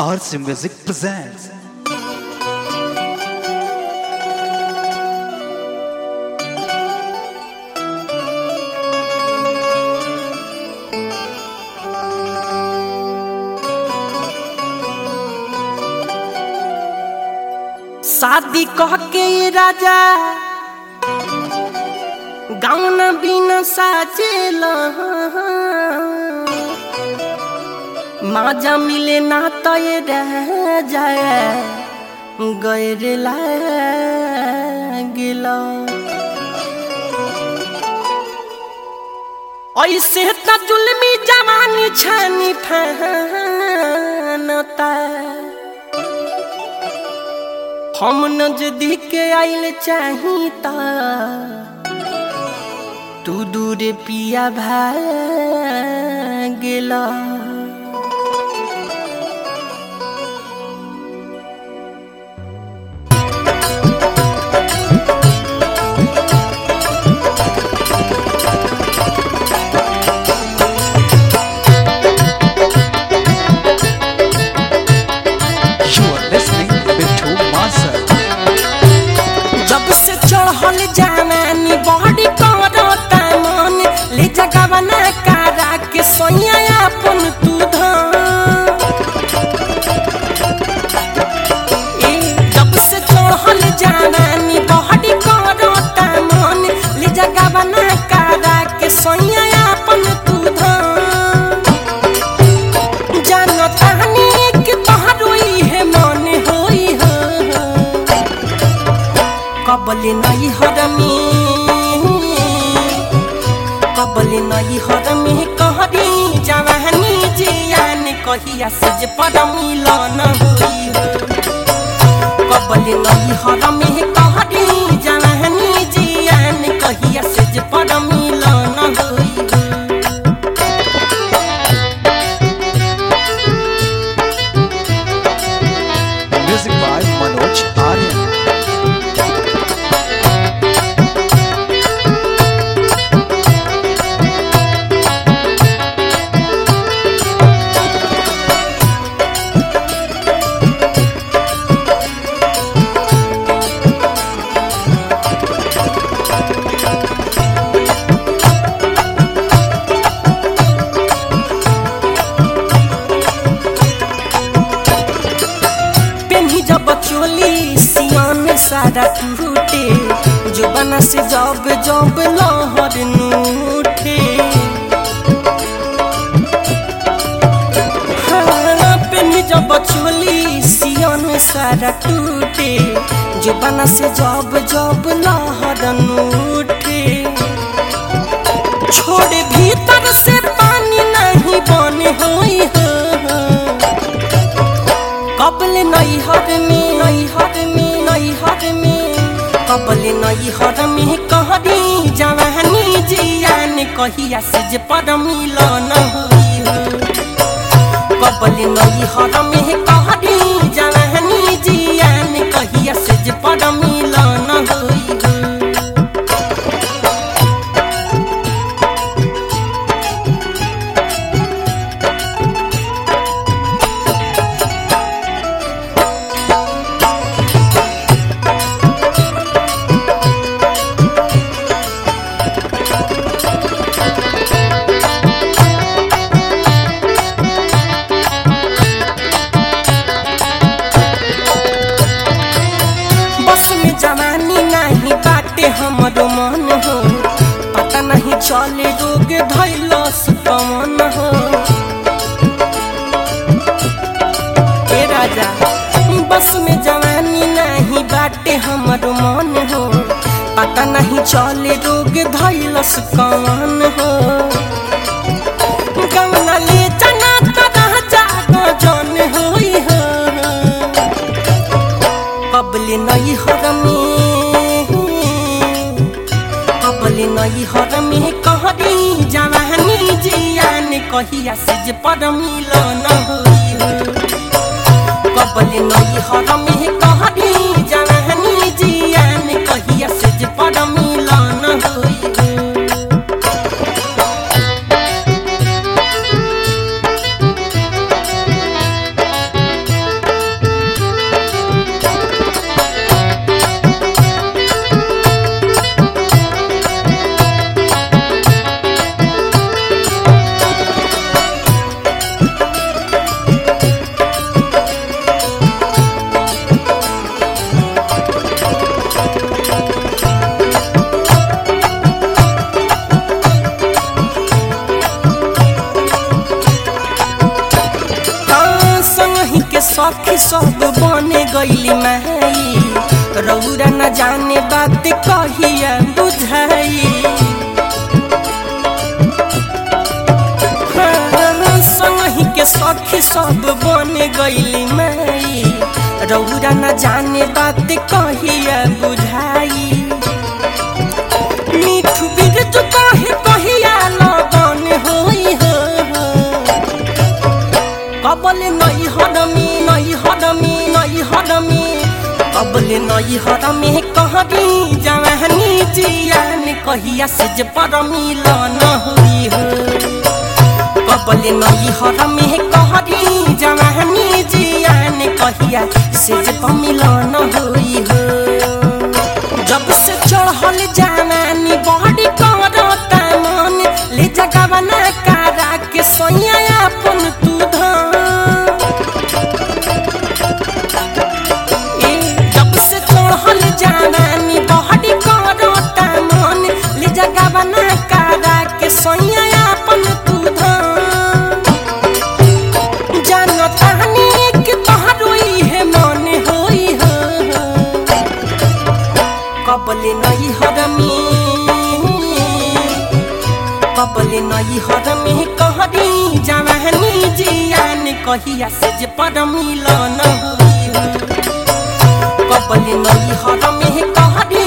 RC Music presents शादी कह के राजा गाउन बिना साजेला माजा मिले ना तो ये रह जाए गैर लागला ऐसे त जुल्मी जवानी छानी फैनता हम नजदीक आइल चाहिता तू दूर पिया भागला जवानी बॉडी करता मन ले जगवना कारा के सोया अपन तू जब से चढ़ल जवानी बॉडी करता मन ले जगवना कारा के सोया अपन तू जानता नहीं कि तोहरो है मन होई हो कबले नहीं हरमी कहरी जवानी जियान कहिया सज पर मिलन होई हो कबले नहीं हरमी कहरी जवानी जियान कहिया सज पर मिलन होई हो Music by Manoj Aryan. चोली सियान सारा टूटे जो बना से जब जब लहर नूठे हाँ पेन जब चोली सियान सारा टूटे जो बना से जब जब लहर नूठे छोड़ भीतर से पानी नहीं बने होई हो कबल नहीं हर में कबल नहीं हर में कहरी जवानी जियान कहिया सज पर मिलन होई हो कबल नहीं हर में कहरी जवानी जियान कहिया सज पर मिलन होई हो हमरो मन हो पता नहीं चले रोग धैलस कमन हो ए राजा बस में जवानी नहीं बाटे हमरो मन हो पता नहीं चले रोग धैलस कमन हो गमला ले जना तरह जागो जन होई हो कबले नहीं हरमी नहीं हर में कहरी जवानी जियान कहिया सज पर मिलन होई हो कबल नहीं हर में कहरी जवानी जियान कहिया सज पर मिलन होई हो सखी सब बने गईली माई रौरा न जाने बात कहिया बुझाई संगही के सखी सब बने गईली माई रौरा न जाने बात कहिया बुझाई मिठू बिरजू कहे कहिया लगन होई हो कबले नई हरमी कबले नई हरमी कहरी जवानी जियान कहिया से जे पर मिलन हुई हो कबले नई हरमी कहरी जवानी जियान कहिया से जे पर मिलन हुई हो जब से चढ़ल जवानी बड़ी करता मन ले जगवना कारा के सोया अपन तू जब से चढ़ल जवानी बड़ी करता मन ले जगवना कारा के सोया अपन तू जानता नहीं कि तोहरो है मन होई हो कबले नई हरमी कहरी जवानी जियान कहिया से जे पर मिलन हुई हो कबले नई हरमी कहरी